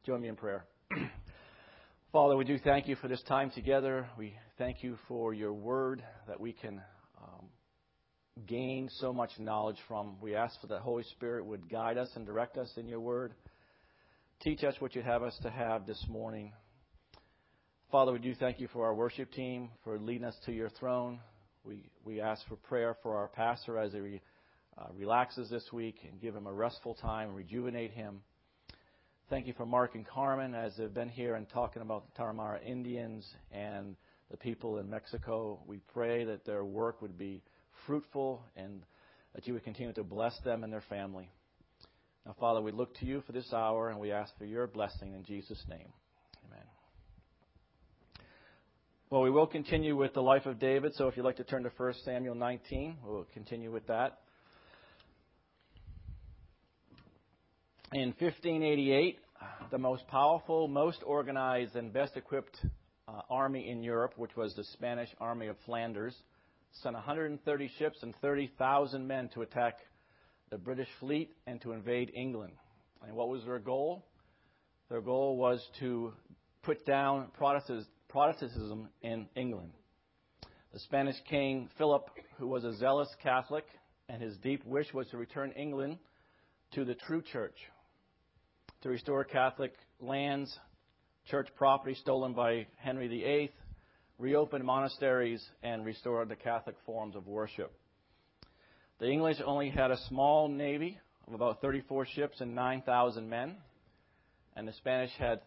Join me in prayer. Father, we do thank you for this time together. We thank you for your word that we can gain so much knowledge from. We ask for the Holy Spirit would guide us and direct us in your word. Teach us what you'd have us to have this morning. Father, we do thank you for our worship team, for leading us to your throne. We ask for prayer for our pastor as he relaxes this week and give him a restful time and rejuvenate him. Thank you for Mark and Carmen as they've been here and talking about the Tarahumara Indians and the people in Mexico. We pray that their work would be fruitful and that you would continue to bless them and their family. Now, Father, we look to you for this hour and we ask for your blessing in Jesus' name. Amen. Well, we will continue with the life of David, so if you'd like to turn to 1 Samuel 19, we'll continue with that. In 1588, the most powerful, most organized, and best equipped army in Europe, which was the Spanish Army of Flanders, sent 130 ships and 30,000 men to attack the British fleet and to invade England. And what was their goal? Their goal was to put down Protestantism in England. The Spanish King Philip, who was a zealous Catholic, and his deep wish was to return England to the true church, to restore Catholic lands, church property stolen by Henry VIII, reopen monasteries, and restore the Catholic forms of worship. The English only had a small navy of about 34 ships and 9,000 men, and the Spanish had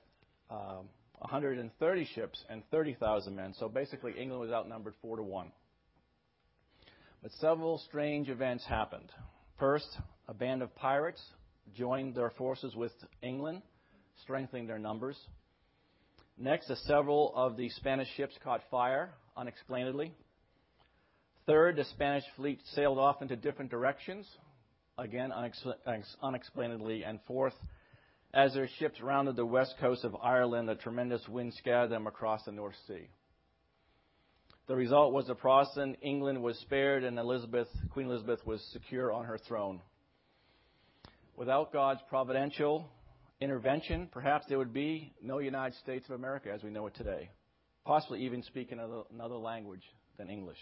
130 ships and 30,000 men. So basically, England was outnumbered 4-1. But several strange events happened. First, a band of pirates joined their forces with England, strengthening their numbers. Next, several of the Spanish ships caught fire unexplainedly. Third, the Spanish fleet sailed off into different directions, again unexplainedly. And fourth, as their ships rounded the west coast of Ireland, a tremendous wind scattered them across the North Sea. The result was the Protestant England was spared and Queen Elizabeth was secure on her throne. Without God's providential intervention, perhaps there would be no United States of America as we know it today, possibly even speaking another language than English.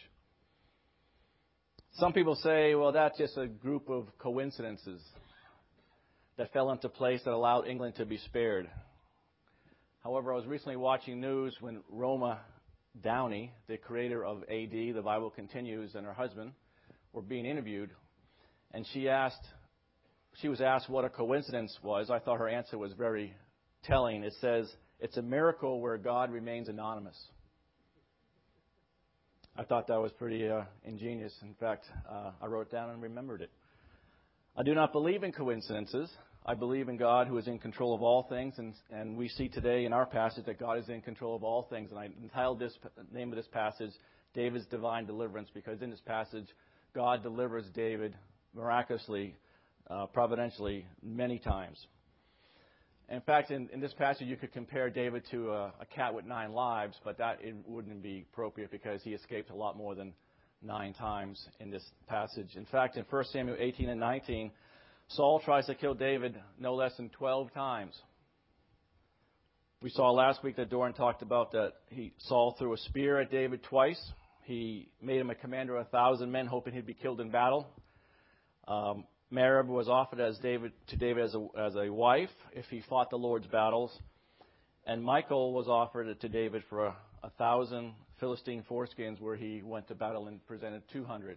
Some people say, well, that's just a group of coincidences that fell into place that allowed England to be spared. However, I was recently watching news when Roma Downey, the creator of AD, The Bible Continues, and her husband were being interviewed, and she was asked what a coincidence was. I thought her answer was very telling. It says, it's a miracle where God remains anonymous. I thought that was pretty ingenious. In fact, I wrote it down and remembered it. I do not believe in coincidences. I believe in God who is in control of all things, and we see today in our passage that God is in control of all things. And I entitled the name of this passage, David's Divine Deliverance, because in this passage, God delivers David miraculously, providentially, many times. In fact, in this passage, you could compare David to a cat with 9 lives, but that it wouldn't be appropriate because he escaped a lot more than 9 times in this passage. In fact, in 1 Samuel 18 and 19, Saul tries to kill David no less than 12 times. We saw last week that Doran talked about that Saul threw a spear at David twice. He made him a commander of 1,000 men, hoping he'd be killed in battle. Merab was offered to David as a wife if he fought the Lord's battles. And Michal was offered to David for 1,000 Philistine foreskins where he went to battle and presented 200.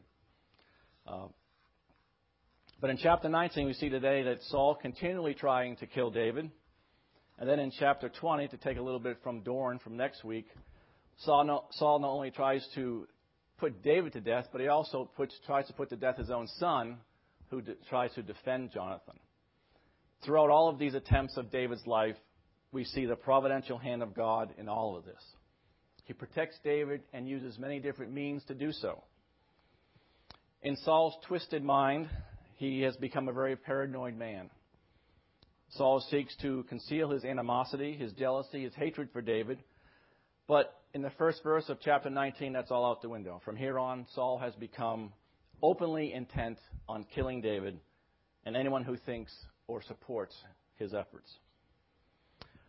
But in chapter 19, we see today that Saul continually trying to kill David. And then in chapter 20, to take a little bit from Doran from next week, Saul not only tries to put David to death, but he also tries to put to death his own son, who tries to defend Jonathan. Throughout all of these attempts of David's life, we see the providential hand of God in all of this. He protects David and uses many different means to do so. In Saul's twisted mind, he has become a very paranoid man. Saul seeks to conceal his animosity, his jealousy, his hatred for David. But in the first verse of chapter 19, that's all out the window. From here on, Saul has become openly intent on killing David and anyone who thinks or supports his efforts.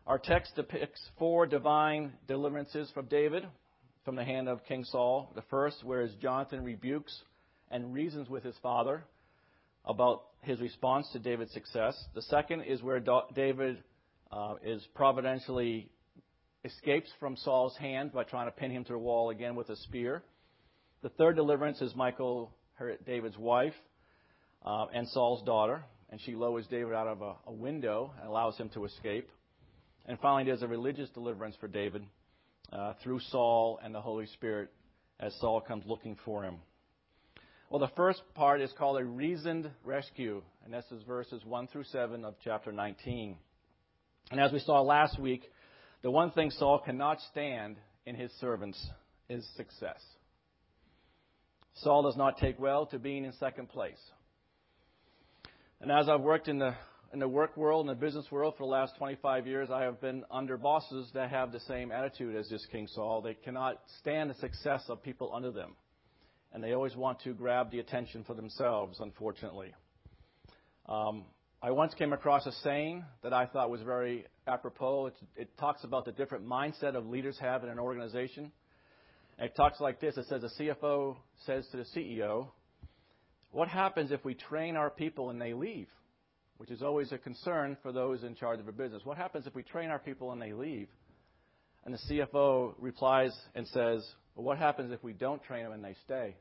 Our text depicts 4 divine deliverances from David from the hand of King Saul. The first, whereas Jonathan rebukes and reasons with his father about his response to David's success. The second is where David is providentially escapes from Saul's hand by trying to pin him to the wall again with a spear. The third deliverance is Michal, David's wife, and Saul's daughter, and she lowers David out of a window and allows him to escape. And finally, there's a religious deliverance for David through Saul and the Holy Spirit as Saul comes looking for him. Well, the first part is called a reasoned rescue, and this is verses 1 through 7 of chapter 19. And as we saw last week, the one thing Saul cannot stand in his servants is success. Saul does not take well to being in second place. And as I've worked in the work world, in the business world for the last 25 years, I have been under bosses that have the same attitude as this King Saul. They cannot stand the success of people under them. And they always want to grab the attention for themselves, unfortunately. I once came across a saying that I thought was very apropos. It talks about the different mindset of leaders have in an organization. And it talks like this. It says, a CFO says to the CEO, what happens if we train our people and they leave? Which is always a concern for those in charge of a business. What happens if we train our people and they leave? And the CFO replies and says, well, what happens if we don't train them and they stay?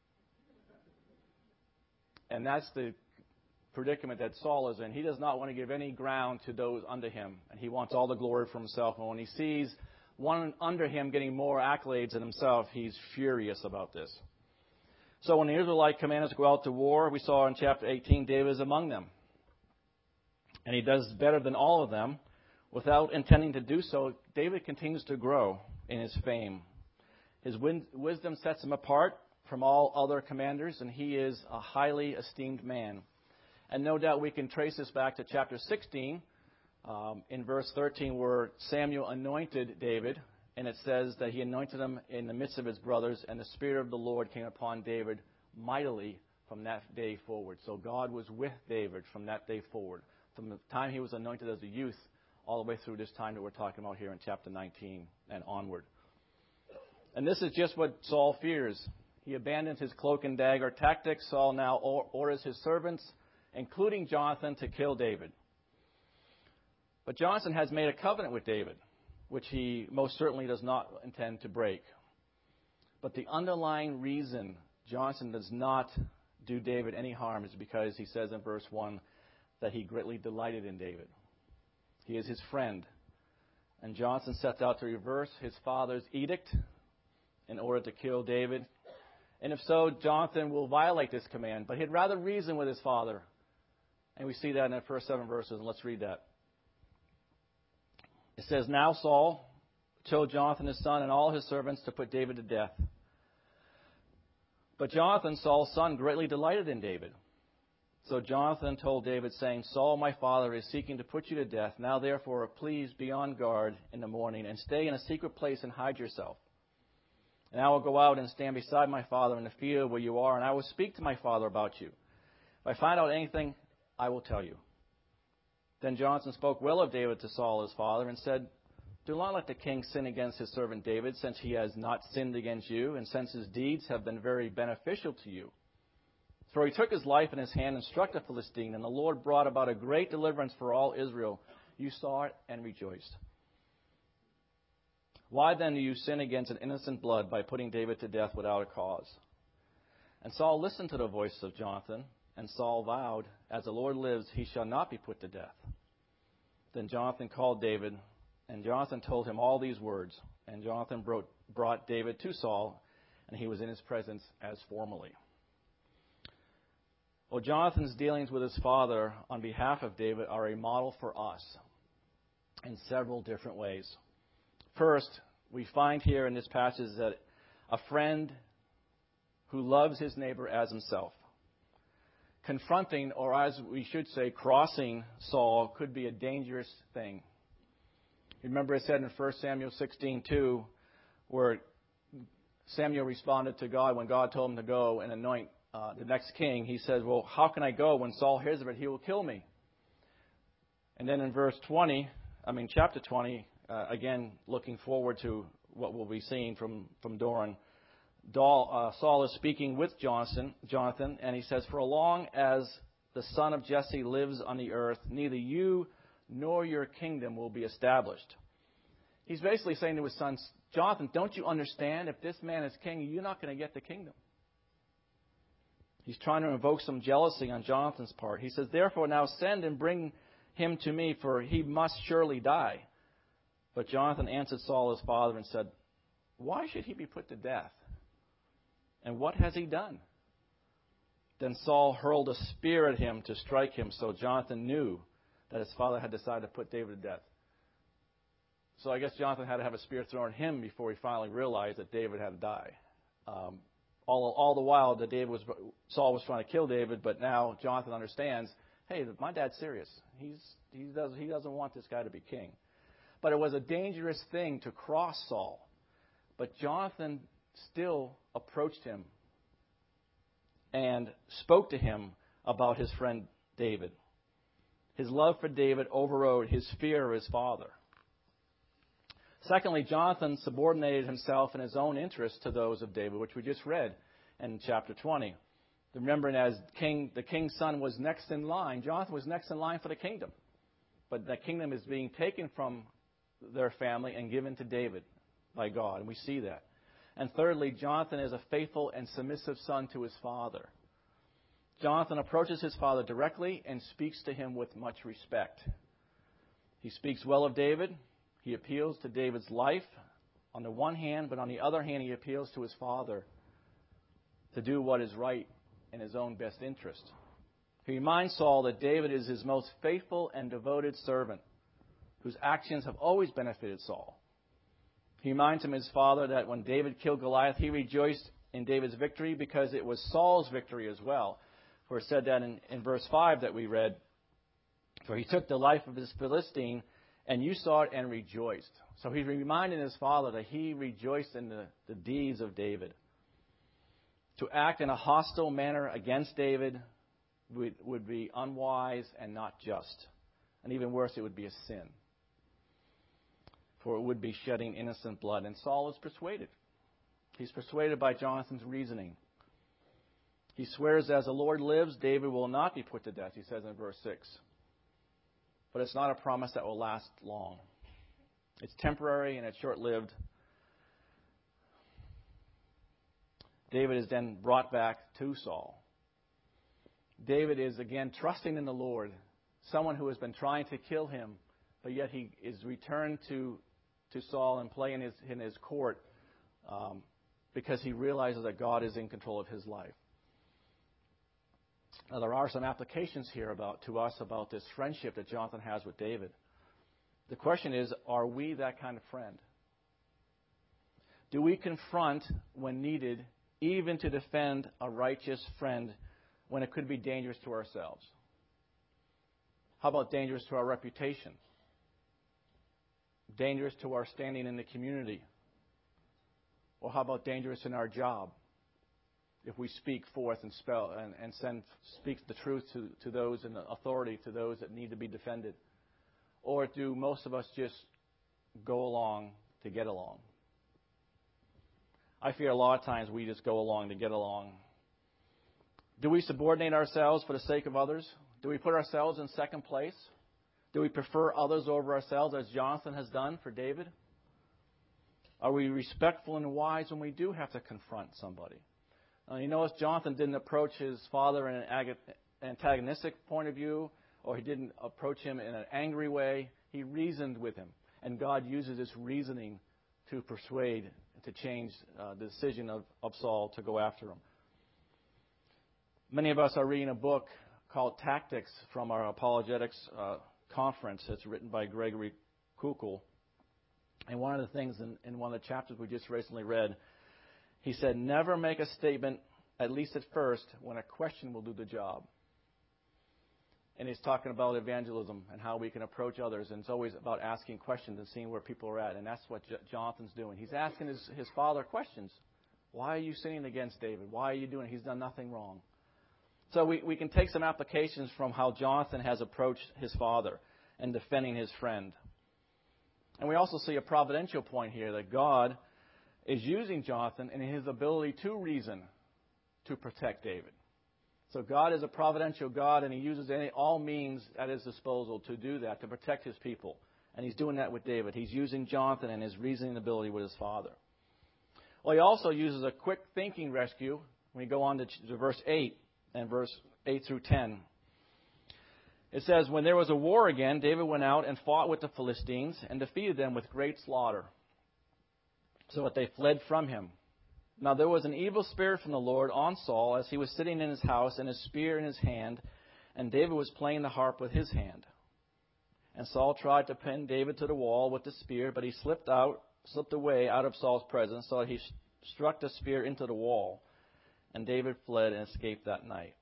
And that's the predicament that Saul is in. He does not want to give any ground to those under him, and he wants all the glory for himself. And when he sees one under him getting more accolades than himself, he's furious about this. So when the Israelite commanders go out to war, we saw in chapter 18, David is among them. And he does better than all of them. Without intending to do so, David continues to grow in his fame. His wisdom sets him apart from all other commanders, and he is a highly esteemed man. And no doubt we can trace this back to chapter 16, in verse 13, where Samuel anointed David, and it says that he anointed him in the midst of his brothers, and the Spirit of the Lord came upon David mightily from that day forward. So God was with David from that day forward, from the time he was anointed as a youth all the way through this time that we're talking about here in chapter 19 and onward. And this is just what Saul fears. He abandons his cloak and dagger tactics. Saul now orders his servants, including Jonathan, to kill David. But Jonathan has made a covenant with David, which he most certainly does not intend to break. But the underlying reason Jonathan does not do David any harm is because he says in verse 1 that he greatly delighted in David. He is his friend. And Jonathan sets out to reverse his father's edict in order to kill David. And if so, Jonathan will violate this command, but he'd rather reason with his father. And we see that in the first 7 verses, and let's read that. It says, now Saul told Jonathan his son and all his servants to put David to death. But Jonathan, Saul's son, greatly delighted in David. So Jonathan told David, saying, Saul, my father, is seeking to put you to death. Now, therefore, please be on guard in the morning, and stay in a secret place and hide yourself. And I will go out and stand beside my father in the field where you are, and I will speak to my father about you. If I find out anything, I will tell you. Then Jonathan spoke well of David to Saul his father, and said, do not let the king sin against his servant David, since he has not sinned against you, and since his deeds have been very beneficial to you. For he took his life in his hand and struck the Philistine, and the Lord brought about a great deliverance for all Israel. You saw it and rejoiced. Why then do you sin against an innocent blood by putting David to death without a cause? And Saul listened to the voice of Jonathan, and Saul vowed, as the Lord lives, he shall not be put to death. Then Jonathan called David, and Jonathan told him all these words. And Jonathan brought David to Saul, and he was in his presence as formerly. Well, Jonathan's dealings with his father on behalf of David are a model for us in several different ways. First, we find here in this passage that a friend who loves his neighbor as himself. Confronting, or as we should say, crossing Saul could be a dangerous thing. Remember it said in 1 Samuel 16:2, where Samuel responded to God when God told him to go and anoint the next king. He says, well, how can I go? When Saul hears of it, he will kill me. And then in verse 20, chapter 20, again, looking forward to what we'll be seeing from Doran. Saul is speaking with Jonathan, and he says, "For as long as the son of Jesse lives on the earth, neither you nor your kingdom will be established." He's basically saying to his son, "Jonathan, don't you understand? If this man is king, you're not going to get the kingdom." He's trying to invoke some jealousy on Jonathan's part. He says, "Therefore now send and bring him to me, for he must surely die." But Jonathan answered Saul his father and said, "Why should he be put to death? And what has he done?" Then Saul hurled a spear at him to strike him, so Jonathan knew that his father had decided to put David to death. So I guess Jonathan had to have a spear thrown at him before he finally realized that David had to die. All the while that Saul was trying to kill David, but now Jonathan understands, hey, my dad's serious. He doesn't want this guy to be king. But it was a dangerous thing to cross Saul. But Jonathan still approached him and spoke to him about his friend David. His love for David overrode his fear of his father. Secondly, Jonathan subordinated himself and his own interests to those of David, which we just read in chapter 20. Remembering as the king's son was next in line, Jonathan was next in line for the kingdom. But that kingdom is being taken from their family and given to David by God, and we see that. And thirdly, Jonathan is a faithful and submissive son to his father. Jonathan approaches his father directly and speaks to him with much respect. He speaks well of David. He appeals to David's life on the one hand, but on the other hand, he appeals to his father to do what is right in his own best interest. He reminds Saul that David is his most faithful and devoted servant, whose actions have always benefited Saul. He reminds him, his father, that when David killed Goliath, he rejoiced in David's victory because it was Saul's victory as well. For it said that in verse 5 that we read, "For he took the life of his Philistine, and you saw it and rejoiced." So he's reminding his father that he rejoiced in the deeds of David. To act in a hostile manner against David would be unwise and not just. And even worse, it would be a sin. For it would be shedding innocent blood. And Saul is persuaded. He's persuaded by Jonathan's reasoning. He swears, "As the Lord lives, David will not be put to death," he says in verse 6. But it's not a promise that will last long. It's temporary and it's short-lived. David is then brought back to Saul. David is again trusting in the Lord, someone who has been trying to kill him, but yet he is returned to Saul and play in his court because he realizes that God is in control of his life. Now, there are some applications here to us about this friendship that Jonathan has with David. The question is, are we that kind of friend? Do we confront when needed, even to defend a righteous friend when it could be dangerous to ourselves? How about dangerous to our reputation? Dangerous to our standing in the community? Or how about dangerous in our job? If we speak forth and speak the truth to those in authority, to those that need to be defended? Or do most of us just go along to get along? I fear a lot of times we just go along to get along. Do we subordinate ourselves for the sake of others? Do we put ourselves in second place? Do we prefer others over ourselves, as Jonathan has done for David? Are we respectful and wise when we do have to confront somebody? You notice Jonathan didn't approach his father in an antagonistic point of view, or he didn't approach him in an angry way. He reasoned with him. And God uses this reasoning to persuade, to change the decision of Saul to go after him. Many of us are reading a book called Tactics from our apologetics conference. It's written by Gregory Kukul. And one of the things in one of the chapters we just recently read, he said, never make a statement, at least at first, when a question will do the job. And he's talking about evangelism and how we can approach others. And it's always about asking questions and seeing where people are at. And that's what Jonathan's doing. He's asking his father questions. Why are you sinning against David? Why are you doing it? He's done nothing wrong. So we can take some applications from how Jonathan has approached his father and defending his friend. And we also see a providential point here that God is using Jonathan in his ability to reason to protect David. So God is a providential God, and he uses all means at his disposal to do that, to protect his people. And he's doing that with David. He's using Jonathan and his reasoning ability with his father. Well, he also uses a quick thinking rescue when we go on to verse 8 and verse 8 through 10. It says, when there was a war again, David went out and fought with the Philistines and defeated them with great slaughter, so that they fled from him. Now there was an evil spirit from the Lord on Saul as he was sitting in his house and his spear in his hand, and David was playing the harp with his hand. And Saul tried to pin David to the wall with the spear, but he slipped away out of Saul's presence, so that he struck the spear into the wall, and David fled and escaped that night.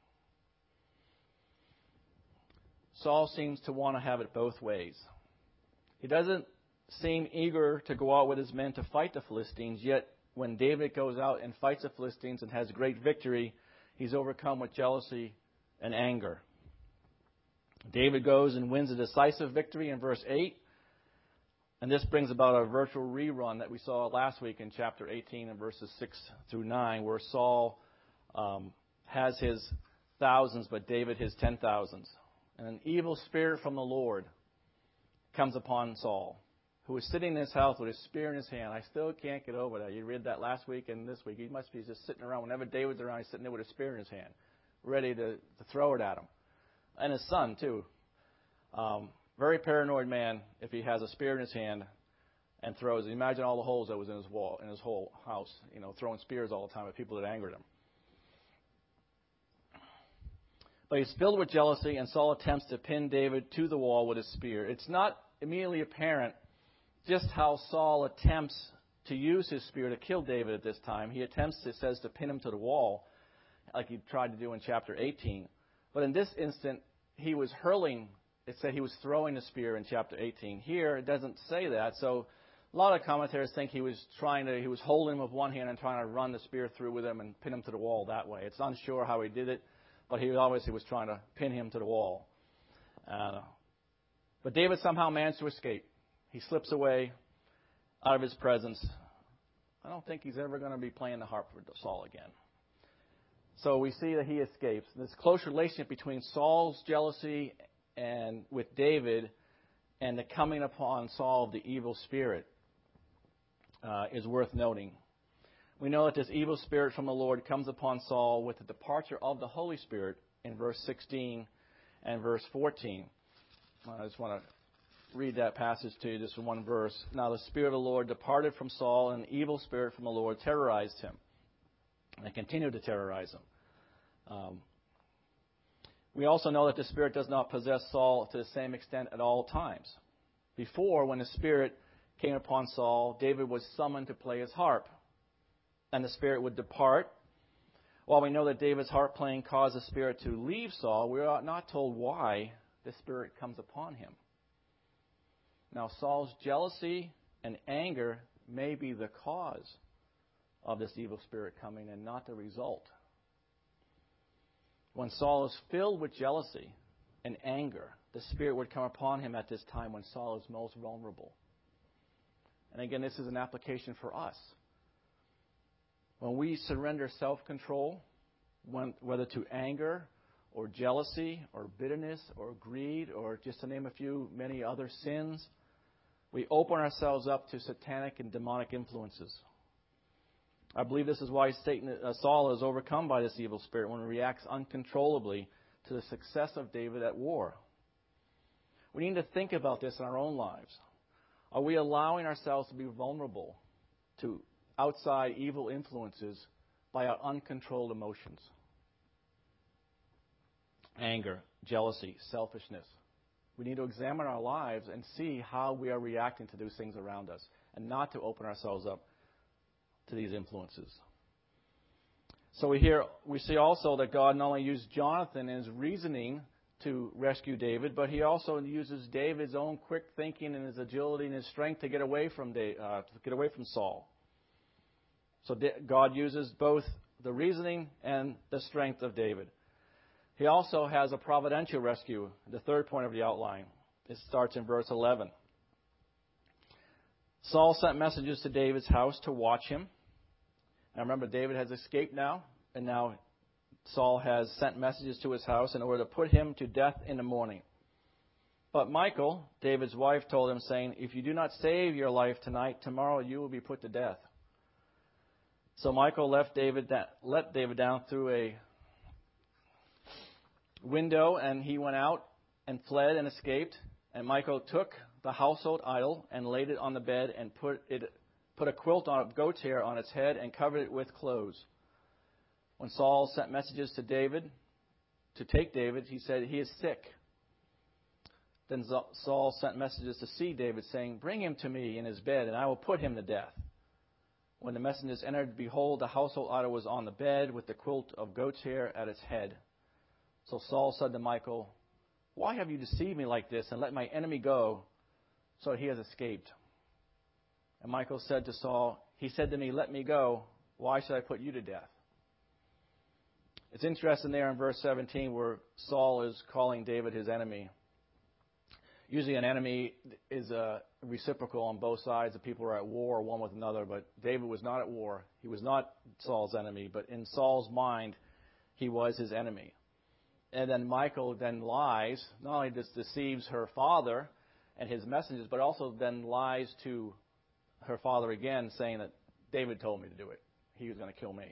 Saul seems to want to have it both ways. He doesn't seem eager to go out with his men to fight the Philistines, yet when David goes out and fights the Philistines and has great victory, he's overcome with jealousy and anger. David goes and wins a decisive victory in verse 8, and this brings about a virtual rerun that we saw last week in chapter 18 and verses 6 through 9, where Saul has his thousands, but David his 10,000s. And an evil spirit from the Lord comes upon Saul, who was sitting in his house with his spear in his hand. I still can't get over that. You read that last week and this week. He must be just sitting around. Whenever David's around, he's sitting there with a spear in his hand, ready to throw it at him. And his son, too. Very paranoid man if he has a spear in his hand and throws it. Imagine all the holes that was in his wall, in his whole house, throwing spears all the time at people that angered him. But he's filled with jealousy, and Saul attempts to pin David to the wall with his spear. It's not immediately apparent just how Saul attempts to use his spear to kill David at this time. He attempts, it says, to pin him to the wall, like he tried to do in chapter 18. But in this instant, he was hurling. It said he was throwing the spear in chapter 18. Here, it doesn't say that. So a lot of commentators think he was holding him with one hand and trying to run the spear through with him and pin him to the wall that way. It's unsure how he did it, but he obviously was trying to pin him to the wall. But David somehow managed to escape. He slips away out of his presence. I don't think he's ever going to be playing the harp for Saul again. So we see that he escapes. This close relationship between Saul's jealousy and with David and the coming upon Saul of the evil spirit is worth noting. We know that this evil spirit from the Lord comes upon Saul with the departure of the Holy Spirit in verse 16 and verse 14. I just want to read that passage to you, just in one verse. Now the Spirit of the Lord departed from Saul, and the evil spirit from the Lord terrorized him, and continued to terrorize him. We also know that the Spirit does not possess Saul to the same extent at all times. Before, when the Spirit came upon Saul, David was summoned to play his harp, and the Spirit would depart. While we know that David's harp playing caused the Spirit to leave Saul, we are not told why the Spirit comes upon him. Now, Saul's jealousy and anger may be the cause of this evil spirit coming and not the result. When Saul is filled with jealousy and anger, the Spirit would come upon him at this time when Saul is most vulnerable. And again, this is an application for us. When we surrender self-control, whether to anger or jealousy or bitterness or greed or just to name a few, many other sins, we open ourselves up to satanic and demonic influences. I believe this is why Saul is overcome by this evil spirit when he reacts uncontrollably to the success of David at war. We need to think about this in our own lives. Are we allowing ourselves to be vulnerable to outside evil influences by our uncontrolled emotions? Anger, jealousy, selfishness. We need to examine our lives and see how we are reacting to those things around us and not to open ourselves up to these influences. So we see also that God not only used Jonathan in his reasoning to rescue David, but he also uses David's own quick thinking and his agility and his strength to get away from Saul. So God uses both the reasoning and the strength of David. He also has a providential rescue, the third point of the outline. It starts in verse 11. Saul sent messengers to David's house to watch him. Now remember, David has escaped now, and now Saul has sent messages to his house in order to put him to death in the morning. But Michal, David's wife, told him, saying, "If you do not save your life tonight, tomorrow you will be put to death." So Michal let David down through a window, and he went out and fled and escaped. And Michal took the household idol and laid it on the bed and put a quilt of goat's hair on its head and covered it with clothes. When Saul sent messages to David to take David, he said, "He is sick." Then Saul sent messages to see David, saying, "Bring him to me in his bed, and I will put him to death." When the messengers entered, behold, the household idol was on the bed with the quilt of goat's hair at its head. So Saul said to Michal, "Why have you deceived me like this and let my enemy go so he has escaped?" And Michal said to Saul, "He said to me, 'Let me go. Why should I put you to death?'" It's interesting there in verse 17 where Saul is calling David his enemy. Usually an enemy is reciprocal on both sides. The people are at war one with another, but David was not at war. He was not Saul's enemy, but in Saul's mind, he was his enemy. And then Michal then lies, not only just deceives her father and his messengers, but also then lies to her father again, saying that David told me to do it. He was going to kill me.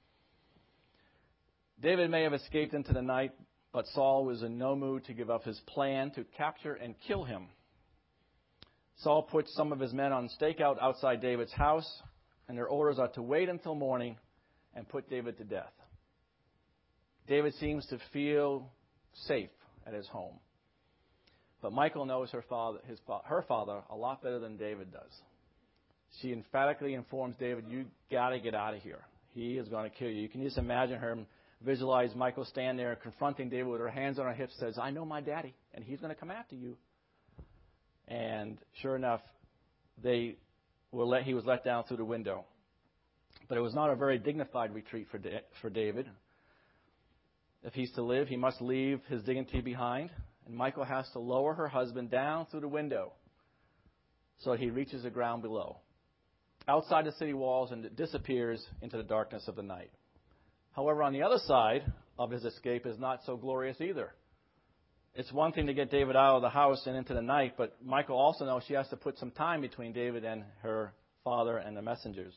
David may have escaped into the night, but Saul was in no mood to give up his plan to capture and kill him. Saul put some of his men on stakeout outside David's house, and their orders are to wait until morning and put David to death. David seems to feel safe at his home. But Michal knows her father a lot better than David does. She emphatically informs David, "You got to get out of here. He is going to kill you." You can just imagine her visualize Michal stand there confronting David with her hands on her hips, says, "I know my daddy, and he's going to come after you." And sure enough, he was let down through the window. But it was not a very dignified retreat for David. If he's to live, he must leave his dignity behind. And Michal has to lower her husband down through the window so that he reaches the ground below, outside the city walls, and disappears into the darkness of the night. However, on the other side of his escape is not so glorious either. It's one thing to get David out of the house and into the night, but Michal also knows she has to put some time between David and her father and the messengers.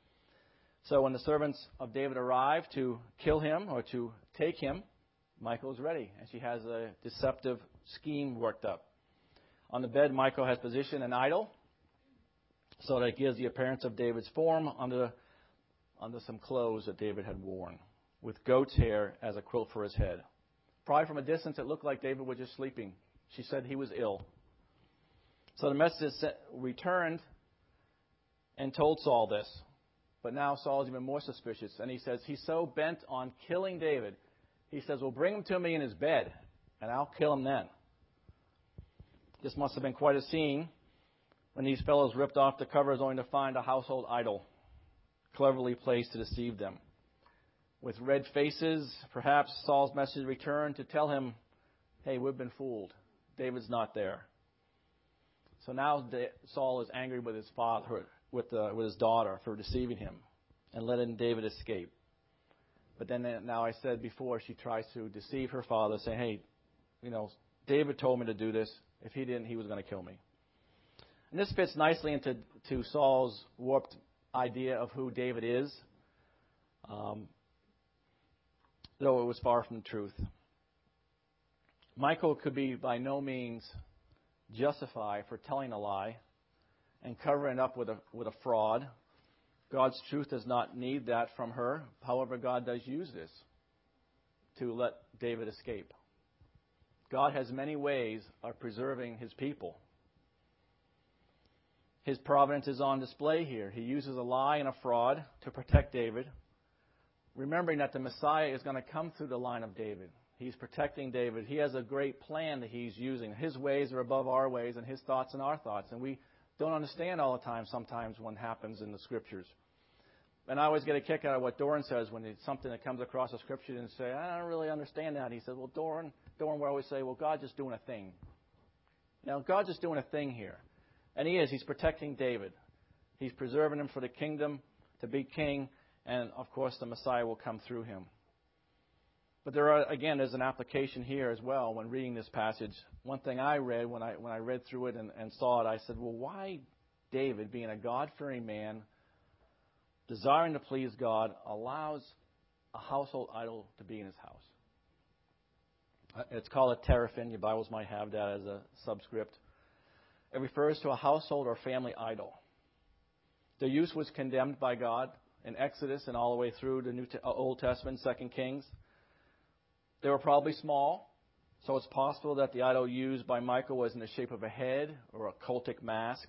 So when the servants of David arrive to kill him or to take him, Michal is ready, and she has a deceptive scheme worked up. On the bed, Michal has positioned an idol so that it gives the appearance of David's form under some clothes that David had worn, with goat's hair as a quilt for his head. Probably from a distance, it looked like David was just sleeping. She said he was ill. So the messengers returned and told Saul this. But now Saul is even more suspicious, and he says he's so bent on killing David. He says, "Well, bring him to me in his bed, and I'll kill him then." This must have been quite a scene when these fellows ripped off the covers only to find a household idol, cleverly placed to deceive them. With red faces, perhaps Saul's message returned to tell him, "Hey, we've been fooled. David's not there." So now Saul is angry with his father, with his daughter for deceiving him and letting David escape. But then now I said before, she tries to deceive her father, saying, "Hey, David told me to do this. If he didn't, he was going to kill me." And this fits nicely into Saul's warped idea of who David is, though it was far from the truth. Michal could be by no means justified for telling a lie and covering up with a fraud. God's truth does not need that from her. However, God does use this to let David escape. God has many ways of preserving his people. His providence is on display here. He uses a lie and a fraud to protect David, remembering that the Messiah is going to come through the line of David. He's protecting David. He has a great plan that he's using. His ways are above our ways and his thoughts and our thoughts. And we don't understand all the time sometimes what happens in the Scriptures. And I always get a kick out of what Doran says when it's something that comes across the Scripture and say, "I don't really understand that." He says, "Well, Doran will always say, well, God's just doing a thing. God's just doing a thing here." And he is. He's protecting David. He's preserving him for the kingdom, to be king, and, of course, the Messiah will come through him. But there's an application here as well when reading this passage. One thing I read, when I read through it and saw it, I said, well, why David, being a God-fearing man, desiring to please God, allows a household idol to be in his house? It's called a teraphim. Your Bibles might have that as a subscript. It refers to a household or family idol. Their use was condemned by God in Exodus and all the way through the Old Testament, 2 Kings. They were probably small, so it's possible that the idol used by Michal was in the shape of a head or a cultic mask.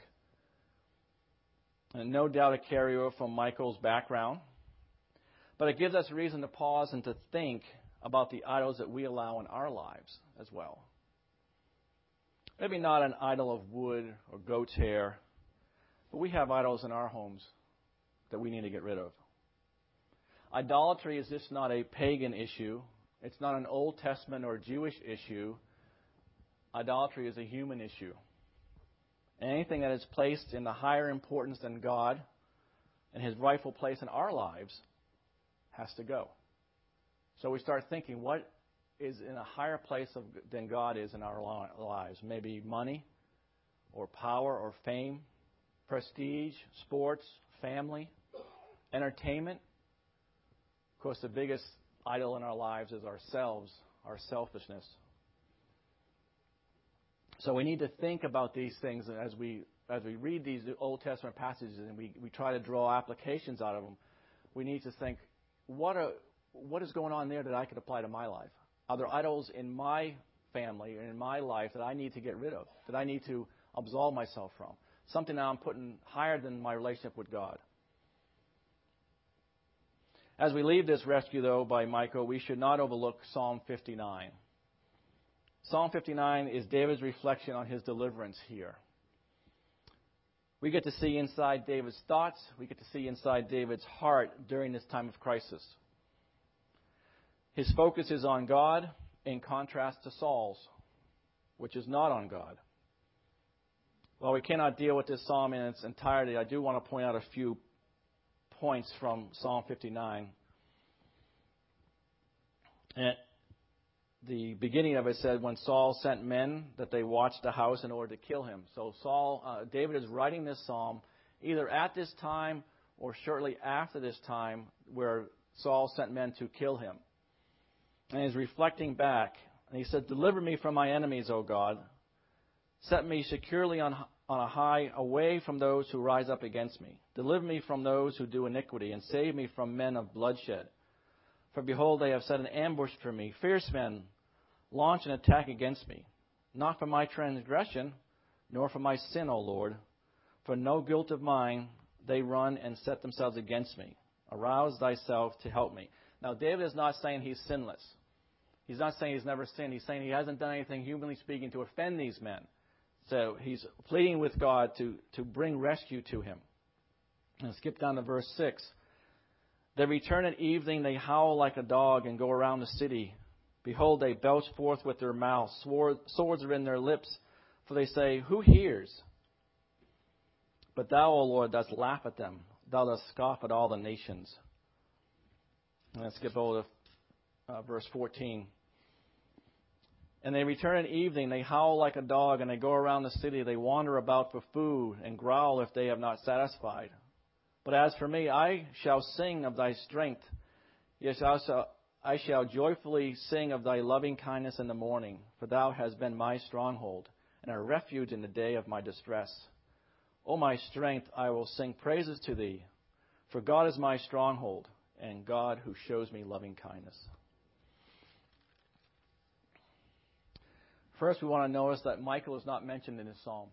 And no doubt a carryover from Michal's background. But it gives us reason to pause and to think about the idols that we allow in our lives as well. Maybe not an idol of wood or goat's hair, but we have idols in our homes that we need to get rid of. Idolatry is just not a pagan issue. It's not an Old Testament or Jewish issue. Idolatry is a human issue. And anything that is placed in the higher importance than God and his rightful place in our lives has to go. So we start thinking, what is in a higher place than God is in our lives? Maybe money or power or fame, prestige, sports, family, entertainment. Of course, the biggest idol in our lives is ourselves, our selfishness. So we need to think about these things as we read these Old Testament passages and we try to draw applications out of them. We need to think, what is going on there that I could apply to my life? Are there idols in my family and in my life that I need to get rid of, that I need to absolve myself from? Something that I'm putting higher than my relationship with God. As we leave this rescue, though, by Michal, we should not overlook Psalm 59. Psalm 59 is David's reflection on his deliverance here. We get to see inside David's thoughts. We get to see inside David's heart during this time of crisis. His focus is on God in contrast to Saul's, which is not on God. While we cannot deal with this psalm in its entirety, I do want to point out a few points from Psalm 59. And the beginning of it said, when Saul sent men that they watched the house in order to kill him. So David is writing this psalm either at this time or shortly after this time where Saul sent men to kill him. And he's reflecting back. And he said, deliver me from my enemies, O God. Set me securely on a high, away from those who rise up against me. Deliver me from those who do iniquity, and save me from men of bloodshed. For behold, they have set an ambush for me. Fierce men launch an attack against me. Not for my transgression, nor for my sin, O Lord. For no guilt of mine they run and set themselves against me. Arouse thyself to help me. Now, David is not saying he's sinless. He's not saying he's never sinned. He's saying he hasn't done anything, humanly speaking, to offend these men. So he's pleading with God to bring rescue to him. And skip down to verse 6. They return at evening, they howl like a dog and go around the city. Behold, they belch forth with their mouths. Swords are in their lips, for they say, who hears? But thou, O Lord, dost laugh at them. Thou dost scoff at all the nations. And let's skip over to verse 14. And they return at evening, they howl like a dog, and they go around the city. They wander about for food and growl if they have not satisfied. But as for me, I shall sing of thy strength. Yes, I shall joyfully sing of thy loving kindness in the morning, for thou hast been my stronghold and a refuge in the day of my distress. O my strength, I will sing praises to thee, for God is my stronghold and God who shows me loving kindness. First, we want to notice that Michal is not mentioned in this psalm.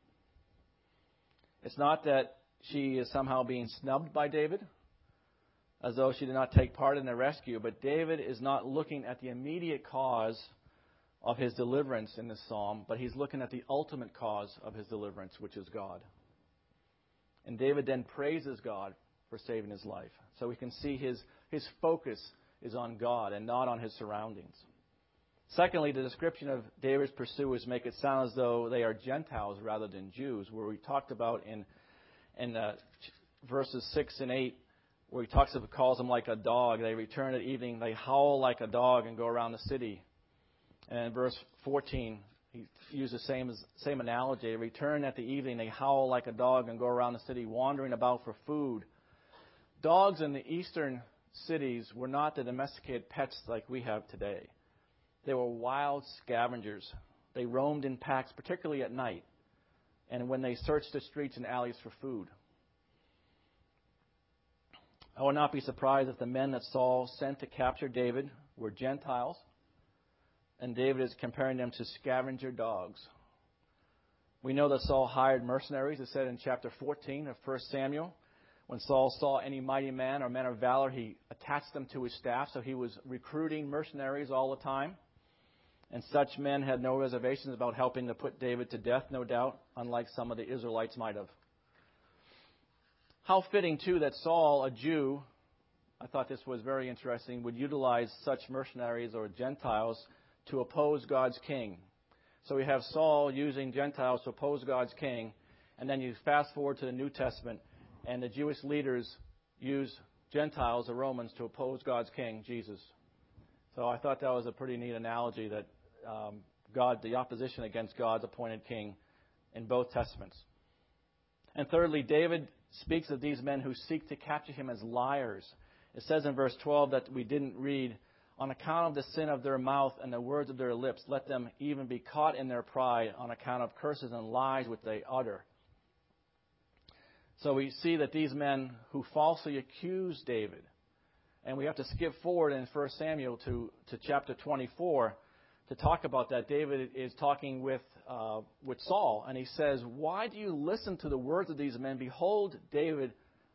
It's not that she is somehow being snubbed by David, as though she did not take part in the rescue, but David is not looking at the immediate cause of his deliverance in this psalm, but he's looking at the ultimate cause of his deliverance, which is God. And David then praises God for saving his life. So we can see his focus is on God and not on his surroundings. Secondly, the description of David's pursuers make it sound as though they are Gentiles rather than Jews, where we talked about in verses 6 and 8, where he calls them like a dog. They return at evening, they howl like a dog and go around the city. And in verse 14, he used the same analogy. They return at the evening, they howl like a dog and go around the city, wandering about for food. Dogs in the eastern cities were not the domesticated pets like we have today. They were wild scavengers. They roamed in packs, particularly at night, and when they searched the streets and alleys for food. I would not be surprised if the men that Saul sent to capture David were Gentiles, and David is comparing them to scavenger dogs. We know that Saul hired mercenaries. It said in chapter 14 of 1 Samuel, when Saul saw any mighty man or man of valor, he attached them to his staff, so he was recruiting mercenaries all the time. And such men had no reservations about helping to put David to death, no doubt, unlike some of the Israelites might have. How fitting, too, that Saul, a Jew, I thought this was very interesting, would utilize such mercenaries or Gentiles to oppose God's king. So we have Saul using Gentiles to oppose God's king, and then you fast forward to the New Testament, and the Jewish leaders use Gentiles, the Romans, to oppose God's king, Jesus. So I thought that was a pretty neat analogy that the opposition against God's appointed king in both testaments. And thirdly, David speaks of these men who seek to capture him as liars. It says in verse 12 that we didn't read, on account of the sin of their mouth and the words of their lips, let them even be caught in their pride on account of curses and lies which they utter. So we see that these men who falsely accuse David, and we have to skip forward in 1 Samuel to chapter 24 to talk about that. David is talking with Saul, and he says, why do you listen to the words of these men? Behold, David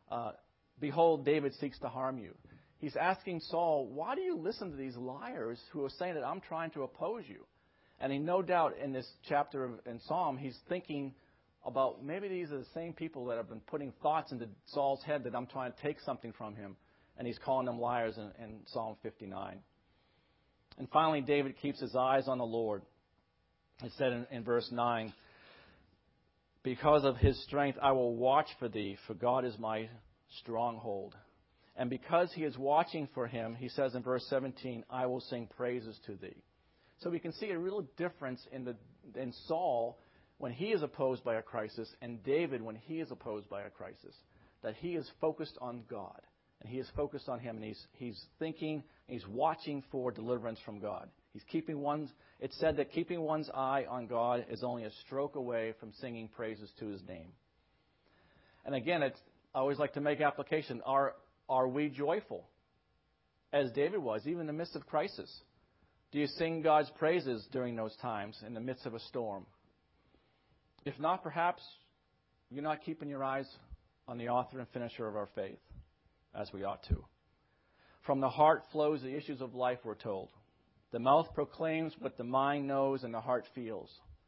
seeks to harm you. He's asking Saul, why do you listen to these liars who are saying that I'm trying to oppose you? And he no doubt in this chapter in Psalm, he's thinking about maybe these are the same people that have been putting thoughts into Saul's head that I'm trying to take something from him. And he's calling them liars in Psalm 59. And finally, David keeps his eyes on the Lord. It said in verse 9, because of his strength I will watch for thee, for God is my stronghold. And because he is watching for him, he says in verse 17, I will sing praises to thee. So we can see a real difference in Saul when he is opposed by a crisis and David when he is opposed by a crisis. That he is focused on God. And he is focused on him, and he's thinking, he's watching for deliverance from God. It said that keeping one's eye on God is only a stroke away from singing praises to his name. And again, I always like to make application. Are we joyful, as David was, even in the midst of crisis? Do you sing God's praises during those times, in the midst of a storm? If not, perhaps you're not keeping your eyes on the author and finisher of our faith, as we ought to. From the heart flows the issues of life, we're told. The mouth proclaims what the mind knows and the heart feels.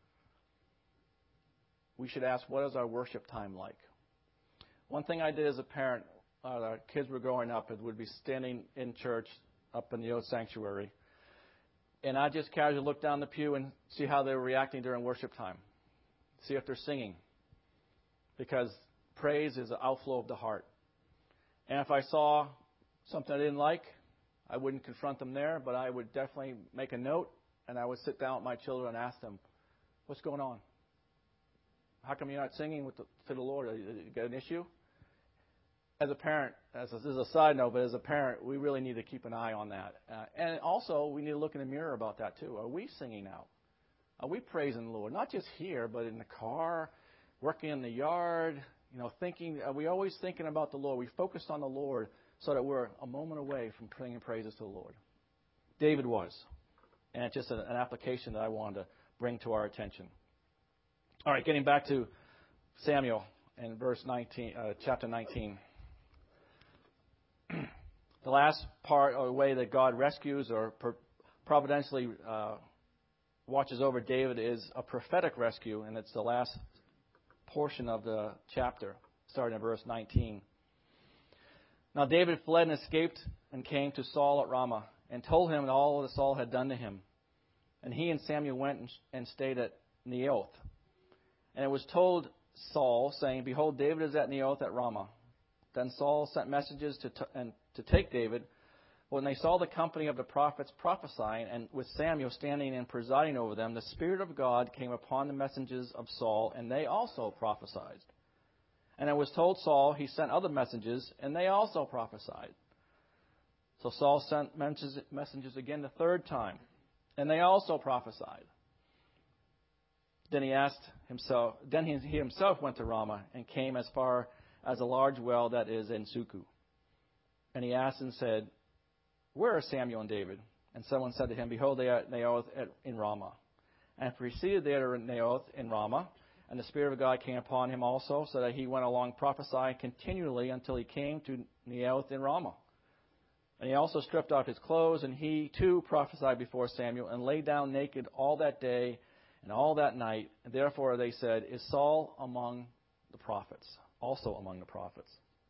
We should ask, what is our worship time like? One thing I did as a parent, our kids were growing up, it would be standing in church up in the old sanctuary. And I just casually look down the pew and see how they were reacting during worship time. See if they're singing. Because praise is the outflow of the heart. And if I saw something I didn't like, I wouldn't confront them there, but I would definitely make a note, and I would sit down with my children and ask them, what's going on? How come you're not singing to the Lord? You got an issue? As a parent, this is a side note, but as a parent, we really need to keep an eye on that. And also, we need to look in the mirror about that too. Are we singing out? Are we praising the Lord? Not just here, but in the car, working in the yard, thinking, are we always thinking about the Lord? We focused on the Lord so that we're a moment away from praying praises to the Lord. David was. And it's just an application that I wanted to bring to our attention. All right, getting back to Samuel in chapter 19. The last part or way that God rescues or providentially watches over David is a prophetic rescue, and it's the last portion of the chapter, starting in verse 19. Now David fled and escaped and came to Saul at Ramah and told him all that Saul had done to him. And he and Samuel went and stayed at Naioth. And it was told Saul, saying, Behold, David is at Naioth at Ramah. Then Saul sent messages to take David. When they saw the company of the prophets prophesying, and with Samuel standing and presiding over them, the Spirit of God came upon the messengers of Saul, and they also prophesied. And it was told Saul, he sent other messengers, and they also prophesied. So Saul sent messengers again the third time, and they also prophesied. Then he himself went to Ramah and came as far as a large well that is in Succoth. And he asked and said, Where are Samuel and David? And someone said to him, Behold, they are at Naioth in Ramah. And proceeded there to Naioth in Ramah, and the Spirit of God came upon him also, so that he went along prophesying continually until he came to Naioth in Ramah. And he also stripped off his clothes, and he too prophesied before Samuel, and lay down naked all that day and all that night. And therefore they said, Is Saul among the prophets? Also among the prophets.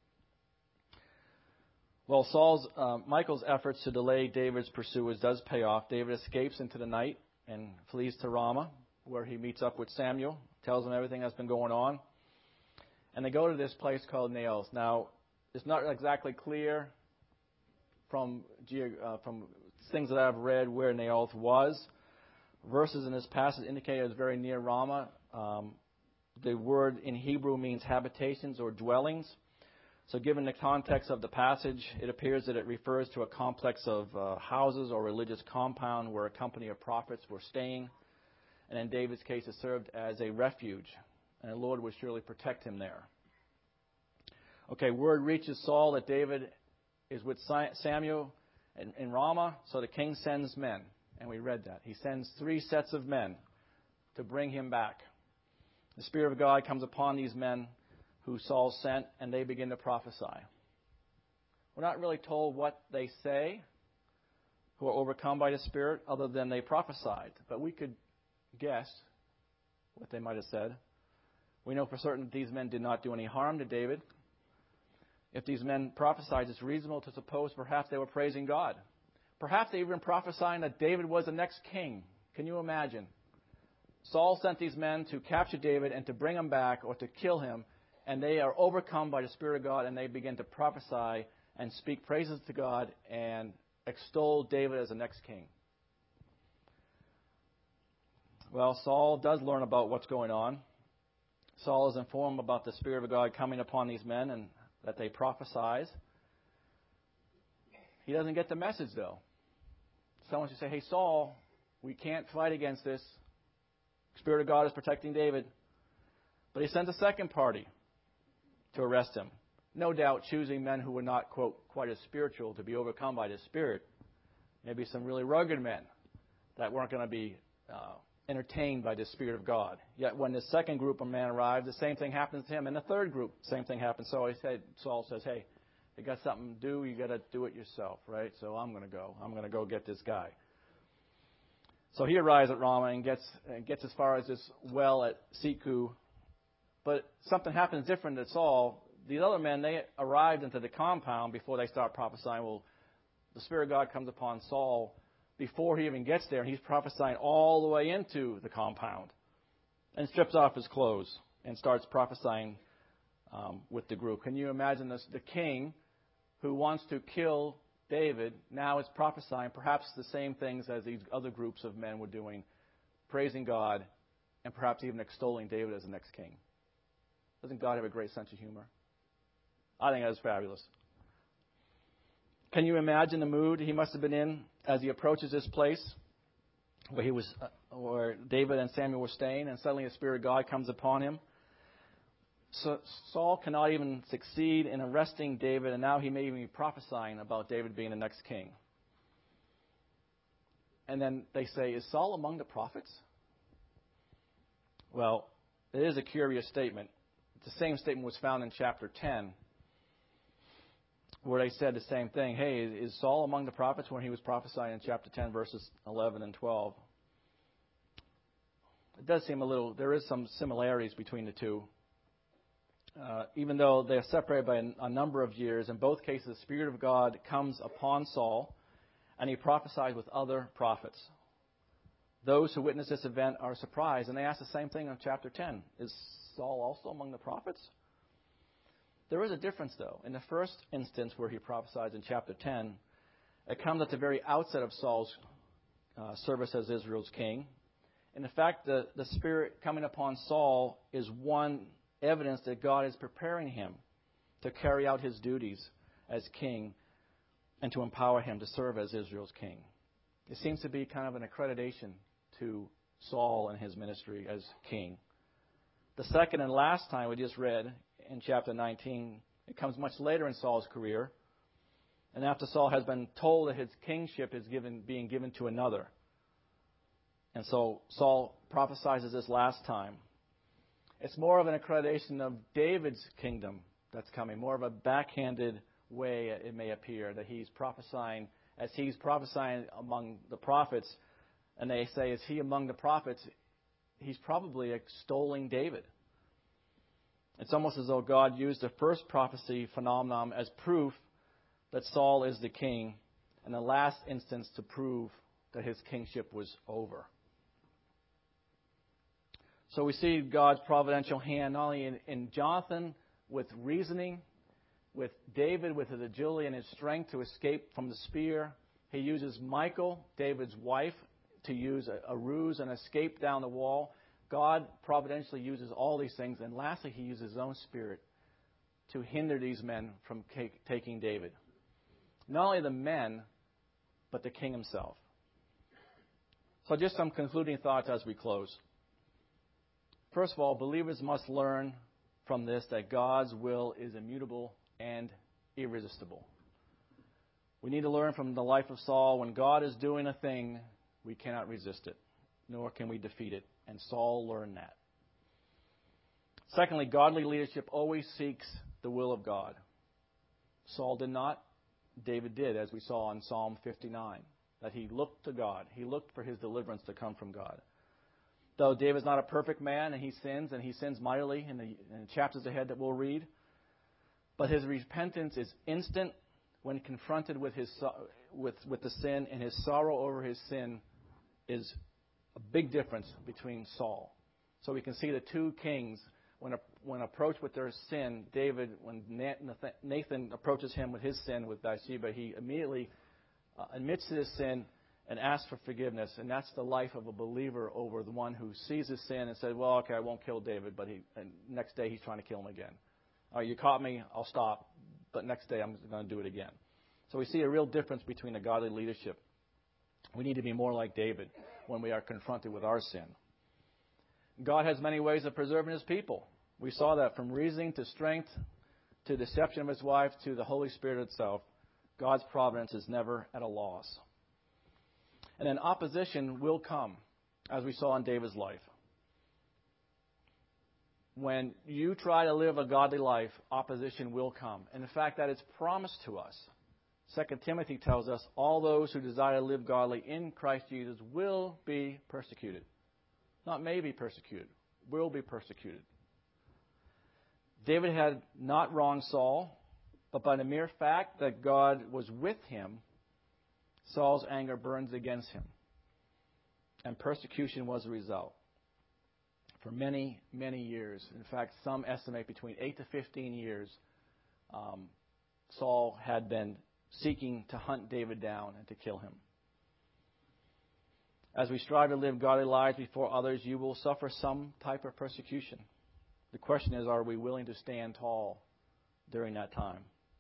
Well, Michael's efforts to delay David's pursuers does pay off. David escapes into the night and flees to Ramah, where he meets up with Samuel, tells him everything that's been going on. And they go to this place called Naioth. Now, it's not exactly clear from things that I've read where Naioth was. Verses in this passage indicate it was very near Ramah. The word in Hebrew means habitations or dwellings. So given the context of the passage, it appears that it refers to a complex of houses or religious compound where a company of prophets were staying. And in David's case, it served as a refuge. And the Lord would surely protect him there. Okay, word reaches Saul that David is with Samuel in Ramah, so the king sends men. And we read that. He sends 3 sets of men to bring him back. The Spirit of God comes upon these men who Saul sent, and they begin to prophesy. We're not really told what they say, who are overcome by the Spirit, other than they prophesied. But we could guess what they might have said. We know for certain that these men did not do any harm to David. If these men prophesied, it's reasonable to suppose perhaps they were praising God. Perhaps they even prophesying that David was the next king. Can you imagine? Saul sent these men to capture David and to bring him back or to kill him, and they are overcome by the Spirit of God, and they begin to prophesy and speak praises to God and extol David as the next king. Well, Saul does learn about what's going on. Saul is informed about the Spirit of God coming upon these men and that they prophesize. He doesn't get the message, though. Someone should say, Hey, Saul, we can't fight against this. The Spirit of God is protecting David. But he sends a second party to arrest him. No doubt choosing men who were not, quote, quite as spiritual to be overcome by the Spirit. Maybe some really rugged men that weren't going to be entertained by the Spirit of God. Yet when the second group of men arrived, the same thing happens to him. And the third group, same thing happens. So Saul says, Hey, you got something to do, you got to do it yourself, right? So I'm going to go. I'm going to go get this guy. So he arrives at Ramah and gets as far as this well at Succoth. But something happens different to Saul. These other men, they arrived into the compound before they start prophesying. Well, the Spirit of God comes upon Saul before he even gets there, and he's prophesying all the way into the compound and strips off his clothes and starts prophesying with the group. Can you imagine this? The king who wants to kill David now is prophesying perhaps the same things as these other groups of men were doing, praising God and perhaps even extolling David as the next king. Doesn't God have a great sense of humor? I think that is fabulous. Can you imagine the mood he must have been in as he approaches this place where David and Samuel were staying, and suddenly the Spirit of God comes upon him? So Saul cannot even succeed in arresting David, and now he may even be prophesying about David being the next king. And then they say, Is Saul among the prophets? Well, it is a curious statement. The same statement was found in chapter 10, where they said the same thing. Hey, is Saul among the prophets, when he was prophesying in chapter 10, verses 11 and 12? It does seem there is some similarities between the two. Even though they are separated by a number of years, in both cases, the Spirit of God comes upon Saul, and he prophesies with other prophets. those who witness this event are surprised, and they ask the same thing in chapter 10. Is Saul also among the prophets? There is a difference, though. In the first instance where he prophesies in chapter 10, it comes at the very outset of Saul's service as Israel's king. And in fact, the Spirit coming upon Saul is one evidence that God is preparing him to carry out his duties as king and to empower him to serve as Israel's king. It seems to be kind of an accreditation to Saul and his ministry as king. The second and last time we just read in chapter 19, it comes much later in Saul's career, and after Saul has been told that his kingship is being given to another. And so Saul prophesies this last time. It's more of an accreditation of David's kingdom that's coming, more of a backhanded way it may appear, that he's prophesying, as he's prophesying among the prophets, and they say, is he among the prophets? He's probably extolling David. It's almost as though God used the first prophecy phenomenon as proof that Saul is the king, and the last instance to prove that his kingship was over. So we see God's providential hand not only in Jonathan with reasoning, with David with his agility and his strength to escape from the spear. He uses Michal, David's wife, to use a ruse and escape down the wall. God providentially uses all these things. And lastly, he uses his own Spirit to hinder these men from taking David. Not only the men, but the king himself. So just some concluding thoughts as we close. First of all, believers must learn from this that God's will is immutable and irresistible. We need to learn from the life of Saul. When God is doing a thing, we cannot resist it, nor can we defeat it. And Saul learned that. Secondly, godly leadership always seeks the will of God. Saul did not. David did, as we saw in Psalm 59, that he looked to God. He looked for his deliverance to come from God. Though David's not a perfect man, and he sins mightily in the chapters ahead that we'll read, but his repentance is instant when confronted with the sin, and his sorrow over his sin is a big difference between Saul. So we can see the two kings, when approached with their sin, David, when Nathan approaches him with his sin with Bathsheba, he immediately admits to his sin and asks for forgiveness. And that's the life of a believer over the one who sees his sin and says, well, okay, I won't kill David, but next day he's trying to kill him again. All right, you caught me, I'll stop, but next day I'm going to do it again. So we see a real difference between the godly leadership. We need to be more like David when we are confronted with our sin. God has many ways of preserving his people. We saw that from reasoning to strength to deception of his wife to the Holy Spirit itself. God's providence is never at a loss. And then opposition will come, as we saw in David's life. When you try to live a godly life, opposition will come. And in fact, that is promised to us. 2 Timothy tells us, all those who desire to live godly in Christ Jesus will be persecuted. Not may be persecuted, will be persecuted. David had not wronged Saul, but by the mere fact that God was with him, Saul's anger burns against him. And persecution was the result. For many, many years, in fact, some estimate between 8 to 15 years, Saul had been seeking to hunt David down and to kill him. As we strive to live godly lives before others, you will suffer some type of persecution. The question is, are we willing to stand tall during that time?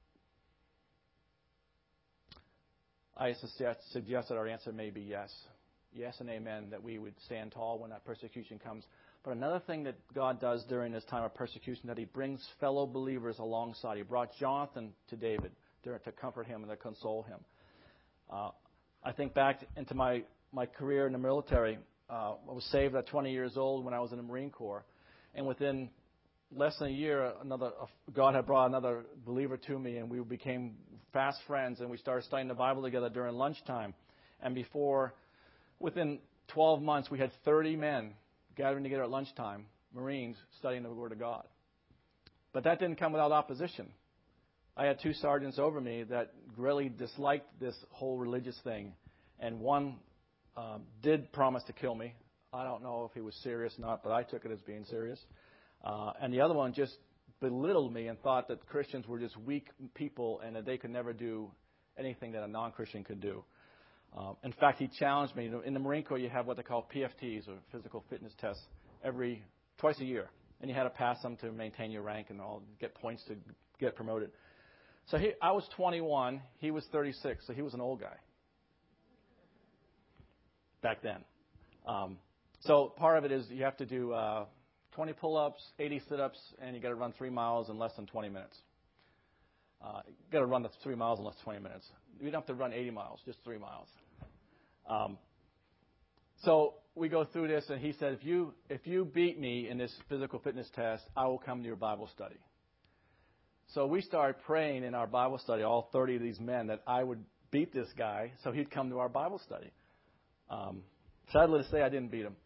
I suggest that our answer may be yes. Yes and amen, that we would stand tall when that persecution comes. But another thing that God does during this time of persecution, that he brings fellow believers alongside. He brought Jonathan to David to comfort him and to console him. I think back into my career in the military. I was saved at 20 years old when I was in the Marine Corps. And within less than a year, God had brought another believer to me, and we became fast friends, and we started studying the Bible together during lunchtime. And within 12 months, we had 30 men gathering together at lunchtime, Marines, studying the Word of God. But that didn't come without opposition. I had two sergeants over me that really disliked this whole religious thing. And one did promise to kill me. I don't know if he was serious or not, but I took it as being serious. And the other one just belittled me and thought that Christians were just weak people and that they could never do anything that a non-Christian could do. In fact, he challenged me. In the Marine Corps, you have what they call PFTs, or physical fitness tests, twice a year. And you had to pass them to maintain your rank and all, get points to get promoted. So I was 21, he was 36, so he was an old guy back then. So part of it is you have to do 20 pull-ups, 80 sit-ups, and you got to run 3 miles in less than 20 minutes. You got to run the 3 miles in less than 20 minutes. You don't have to run 80 miles, just 3 miles. So we go through this, and he said, if you beat me in this physical fitness test, I will come to your Bible study. So we started praying in our Bible study, all 30 of these men, that I would beat this guy so he'd come to our Bible study. Sadly to say, I didn't beat him.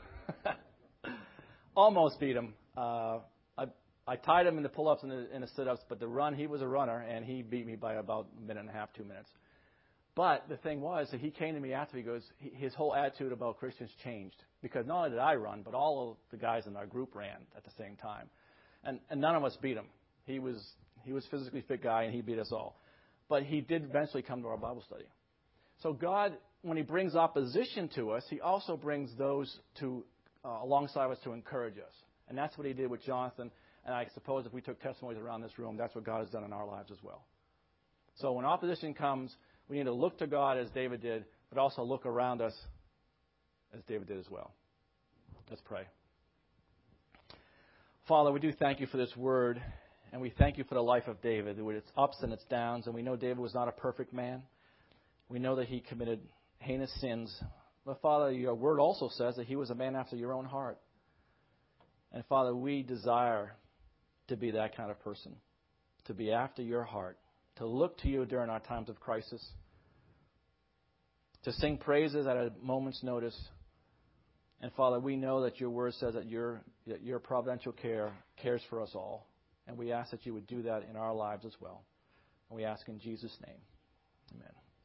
Almost beat him. I tied him in the pull-ups and the sit-ups, but the run, he was a runner, and he beat me by about a minute and a half, 2 minutes. But the thing was that he came to me after, he goes, his whole attitude about Christians changed. Because not only did I run, but all of the guys in our group ran at the same time. And none of us beat him. He was a physically fit guy, and he beat us all. But he did eventually come to our Bible study. So God, when he brings opposition to us, he also brings those alongside us to encourage us. And that's what he did with Jonathan. And I suppose if we took testimonies around this room, that's what God has done in our lives as well. So when opposition comes, we need to look to God as David did, but also look around us as David did as well. Let's pray. Father, we do thank you for this word, and we thank you for the life of David, with its ups and its downs. And we know David was not a perfect man. We know that he committed heinous sins. But Father, your word also says that he was a man after your own heart. And Father, we desire to be that kind of person, to be after your heart, to look to you during our times of crisis, to sing praises at a moment's notice. And Father, we know that your word says that your providential care cares for us all. And we ask that you would do that in our lives as well. And we ask in Jesus' name. Amen.